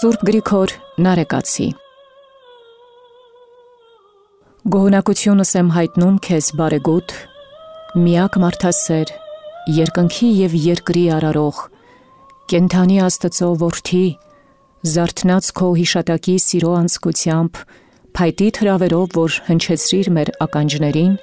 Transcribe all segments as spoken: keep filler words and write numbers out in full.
Սուրբ Գրիգոր Նարեկացի Գոհունակությունս եմ հայտնում քեզ բարեգութ, միակ մարդասեր, երկնքի և երկրի արարող, կենդանի Աստծո որդի, զարթնած քո հիշատակի սիրո անձկությամբ, փայտիդ հրավերով, որ հնչեցրիր մեր ականջներին,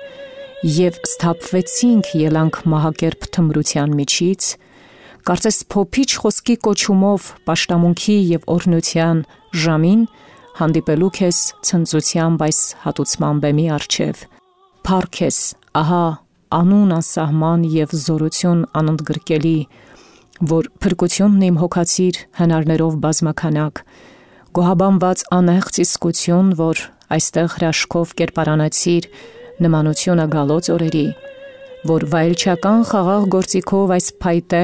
և սթափվեցինք ելանք մահակերպ թմրության միջից, կարծես փոփիչ խոսքի կոչումով պաշտամունքի և օրհնության ժամին հանդիպելու քեզ ցնծությամբ այս հատուցման բեմի առջև, փառք ես, ահա անուն անսահման և զորություն անընդգրկելի, որ փրկությունն իմ հոգացիր հնարներով բազմաքանակ, գոհաբանված անեղծ իսկություն, որ այստեղ հրաշքով կերպարանեցիր նմանությունը գալոց օրերի, որ վայելչական խաղաղ գործիքով այս փայտե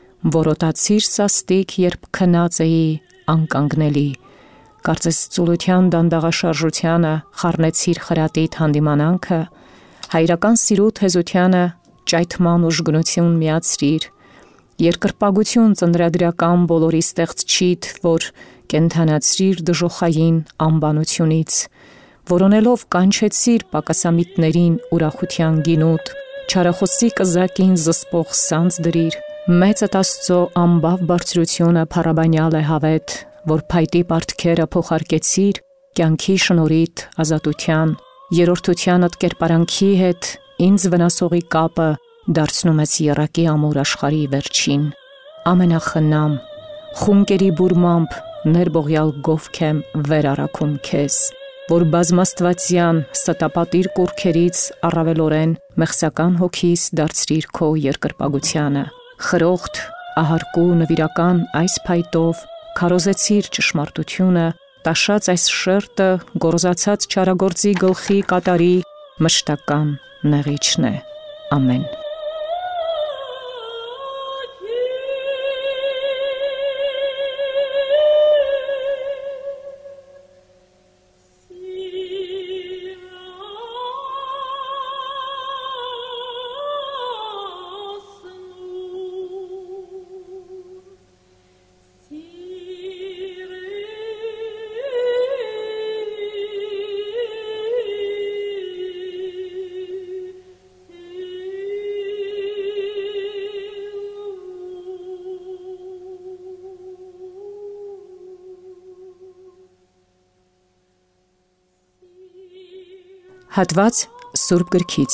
որոտացիր սաստիկ, երբ քնած էի անկանգնելի, կարծես ծուլության դանդաղաշարժությանը խառնեցիր խրատիդ հանդիմանանքը, հայրական սիրուդ հեզությանը ճայթման ուժգնություն միացրիր, երկրպագություն ծննդրագրական բոլորի ստեղծչիդ, որ կենդանացրիր դժոխային անբանությունից, որոնելով կանչեցիր պակասամիտներին ուրախության գինուտ, չարախոսի կզակին զսպող սանձ դրիր, մեծդ Աստծո անբավ բարձրությունը փառաբանյալ է հավետ, որ փայտի պարտքերը փոխարկեցիր կյանքի շնորհիդ ազատության, երրորդությանդ կերպարանքի հետ ինձ վնասողի կապը դարձնում ես եռակի ամուր աշխարհի վերջին, ամենախնամ, խունկերի բուրմամբ ներբողյալ գովք եմ վեր առաքում քեզ, որ բազմաստվածյան ստապատիր կուռքերից առավելորեն մեղսական հոգիս դարձրիր քո երկրպագությանը, խրոխտ, ահարկու նվիրական այս փայտով քարոզեցիր ճշմարտությունը, տաշած այս շերտը գոռոզացած չարագործի գլխի կատարի մշտական նեղիչն է, ամեն։ Հատված Սուրբ Գրքից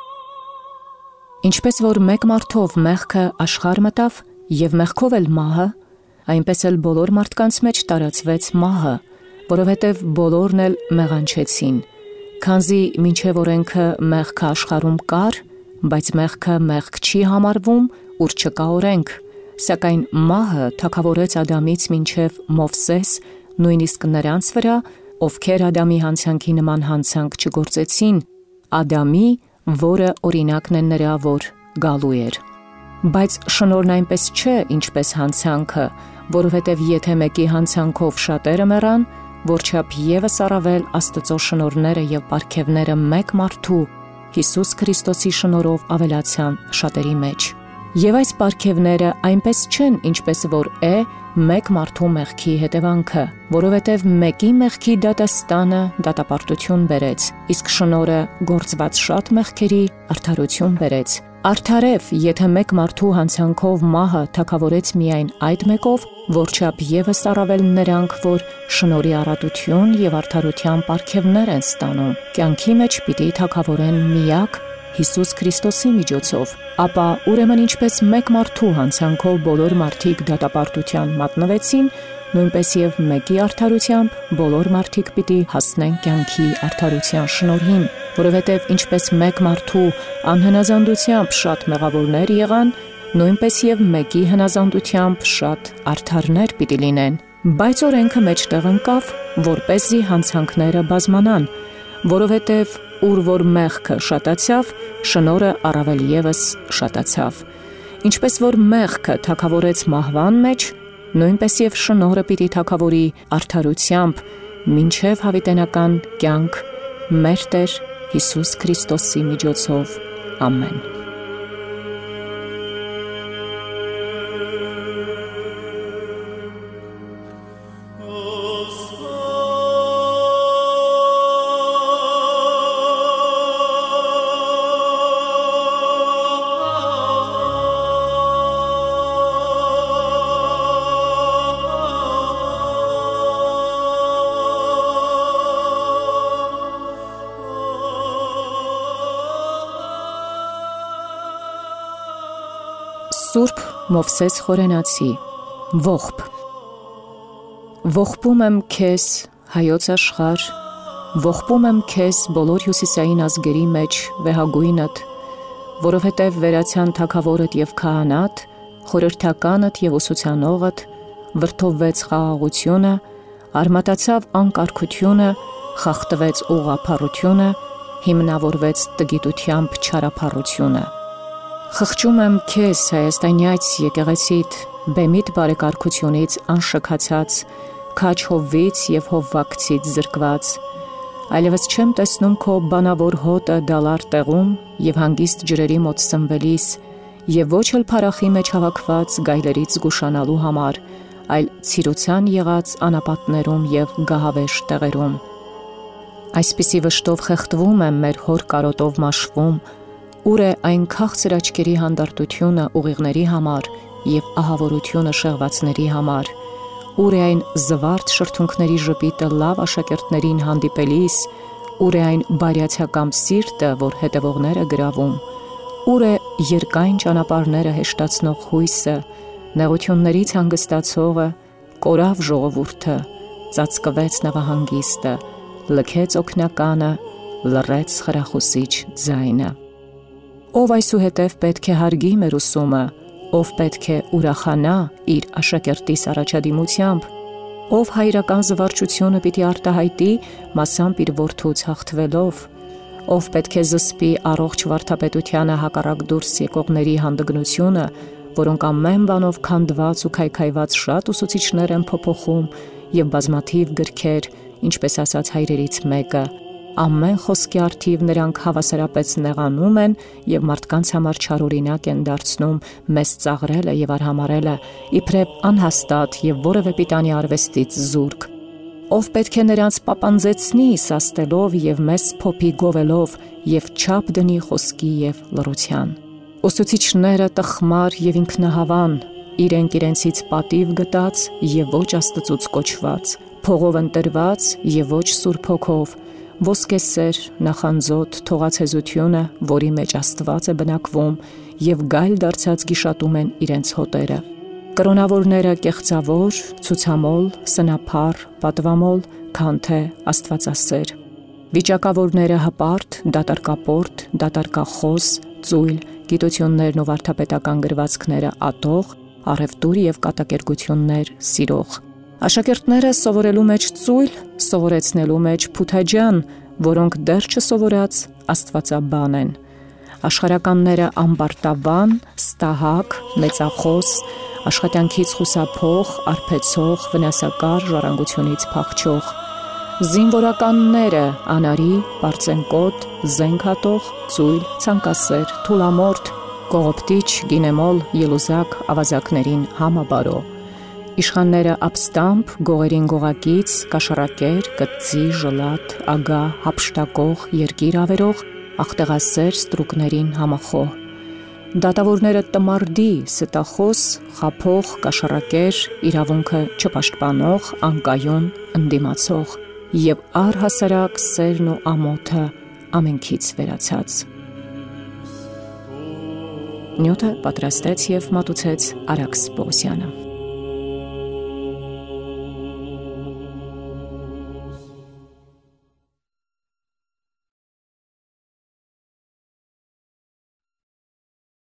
Ինչպես որ մեկ մարդով մեղքը աշխարհ մտավ և մեղքով էլ մահը, այնպես էլ բոլոր մարդկանց մեջ տարածվեց մահը, որովհետև բոլորն էլ մեղանչեցին, քանզի մինչև օրենքը մեղքը աշխարհում կար, բայց մեղքը մեղք չի համարվում, ուր չկա օրենք, սակայն մահը թագավորեց Ադամից մինչև Մովսես, նույնիսկ նրանց վրա, ովքեր Ադամի հանցանքի նման հանցանք չգործեցին, Ադամի, որը օրինակն է նրա, որ գալու էր։ Բայց շնորհն այնպես չէ, ինչպես հանցանքը, որովհետև եթե մեկի հանցանքով շատերը մեռան, որչափ ևս առավել Աստծո շնորհները և պարգևները մեկ մարդու, Հիսուս Քրիստոսի շնորհով ավելացան շատերի մեջ։ Եվ այս պարգևները այնպես չեն, ինչպես որ է մեկ մարդու մեղքի հետևանքը, որովհետև մեկի մեղքի դատաստանը դատապարտություն բերեց, իսկ շնորհը գործված շատ մեղքերի արդարություն բերեց։ Արդարև, եթե մեկ մարդու հանցանքով մահը թագավորեց միայն այդ մեկով, որչափ ևս առավել նրանք, որ շնորհի առատություն և արդարության պարգևներ են ստանում, կյանքի մեջ պիտի թագավորեն միակ Հիսուս Քրիստոսի միջոցով, ապա ուրեմն ինչպես մեկ մարդու հանցանքով բոլոր մարդիկ դատապարտության մատնվեցին, նույնպես և մեկի արդարությամբ բոլոր մարդիկ պիտի հասնեն կյանքի արդարության շնորհին, որովհետև ինչպես մեկ մարդու անհնազանդությամբ շատ մեղավորներ եղան, նույնպես և մեկի հնազանդությամբ շատ արդարներ պիտի լինեն, բայց օրենքը մեջտեղ ընկավ, որպեսզի հանցանքները բազմանան, որովհետև ուր որ մեղքը շատացավ, շնորհը առավել ևս շատացավ։ Ինչպես որ մեղքը թագավորեց մահվան մեջ, նույնպես և շնորհը պիտի թագավորի արդարությամբ մինչև հավիտենական կյանք մեր Տեր Հիսուս Քրիստոսի միջոցով, ամեն։ Սուրբ Մովսես Խորենացի, ողբ։ Ողբում եմ քեզ, հայոց աշխարհ, ողբում եմ քեզ բոլոր հյուսիսային ազգերի մեջ վեհագույնդ, որովհետև վերացյան թագավորդ եւ քահանատ, խորհրդականդ եւ ուսուցանողդ, վրդովվեց խաղաղությունը, արմատացավ անկարգությունը, խախտվեց ուղղափառությունը, հիմնավորվեց տգիտությամբ չարափառությունը։ Խղճում եմ քեզ Հայաստանյաց եկեղեցիդ, բեմիտ բարեկարգությունից անշքացած, քաջ հովվից եւ հովվակցից զրկված, այլևս չեմ տեսնում քո բանավոր հոտը դալար տեղում եւ հանգիստ ջրերի մոտ սնվելիս, եւ ոչ էլ փարախի մեջ հավաքված գայլերից զգուշանալու համար, այլ ցիրուցան եղած անապատներում եւ գահավեժ տեղերում։ Այսպիսի վշտով խեղդվում եմ մեր հոր կարոտով մաշվում, ուր է այն քաղցր աչքերի հանդարտությունը ուղիղների համար եւ ահավորությունը շեղվածների համար, ուր է այն զվարթ շրթունքների ժպիտը լավ աշակերտներին հանդիպելիս, ուր է այն բարյացակամ սիրտը, որ հետևողները գրավում, ուր է երկայն ճանապարհները հեշտացնող հույսը, նեղություններից հանգստացողը, կորավ ժողովուրդը, ծածկվեց նավահանգիստը, լքեց օգնականը, լռեց խրախուսիչ ձայնը։ Ով այսուհետև պետք է հարգի մեր ուսումը, ով պետք է ուրախանա իր աշակերտիս առաջադիմությամբ, ով հայրական զվարճությունը պիտի արտահայտի մասամբ իր որդուց հաղթվելով, ով պետք է զսպի առողջ վարդապետությանը հակառակ դուրս եկողների հանդգնությունը, որոնք ամեն բանով քանդված ու քայքայված շատ ուսուցիչներ են փոփոխում եւ բազմաթիվ գրքեր, ինչպես ասաց հայրերից մեկը, ամեն խոսքի առթիվ նրանք հավասարապես նեղանում են եւ մարդկանց համար չարօրինակ են դարձնում մեզ ծաղրելը եւ արհամարելը, իբրև անհաստատ եւ որևէ պիտանի արվեստից զուրկ, ով պետք է նրանց պապանձեցնի սաստելով եւ մեզ փոփի գովելով եւ չափ դնի խոսքի եւ լռության։ Ուսուցիչները տխմար եւ ինքնահավան, իրենք իրենցից պատիվ գտած եւ ոչ Աստծուց կոչված, փողով ընտրված եւ ոչ Սուրբ Հոգով, ոսկեսեր, նախանձոտ, թողացեզությունը, որի մեջ Աստված է բնակվում, եւ գայլ դարձած գիշատում են իրենց հոտերը։ Կրոնավորները կեղծավոր, ցուցամոլ, սնափառ, պատվամոլ, քան թե Աստվածասեր։ Վիճակավորները հպարտ, դատարկապորտ, դատարկախոս, ծույլ, գիտություններն ու վարդապետական գրվածքները ատող, առևտուր եւ կատակերգություններ սիրող։ Աշակերտները սովորելու մեջ ծույլ, սովորեցնելու մեջ փութաջան, որոնք դեռ չսովորած աստվածաբան են։ Աշխարհականները ամբարտավան, ստահակ, մեծախոս, աշխատանքից խուսափող, արբեցող, վնասակար, ժառանգությունից փախչող։ Զինվորականները անարի, պարծենկոտ, զենք հատող, ծույլ, ցանկասեր, թուլամորթ, կողոպտիչ, գինեմոլ, ելուզակ, ավազակներին համաբարո։ Իշխանները ապստամբ, գողերին գողակից, կաշառակեր, կծի, ժլատ, ագա, հափշտակող, երկիր ավերող, աղտեղասեր ստրուկներին համախոհ։ Դատավորները տմարդի, ստախոս, խափող, կաշառակեր, իրավունքը չպաշտպանող, անկայուն, ընդդիմացող եւ առհասարակ սերն ու ամոթը ամենքից վերացած։ Նյութը պատրաստեց եւ մատուցեց Արաքս Պողոսյանը։